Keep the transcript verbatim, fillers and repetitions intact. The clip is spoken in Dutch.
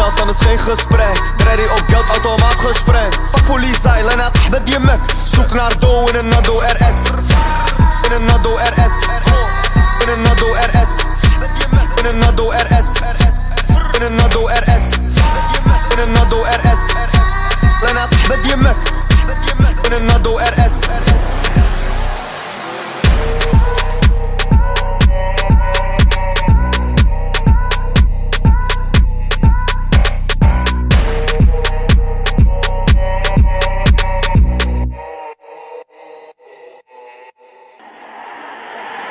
geld, dan is geen gesprek. Ready op geld, automaat gesprek. Fuck politie, lijn uit, met je mek. Zoek naar dough in een Nado R S. In een Nado R S.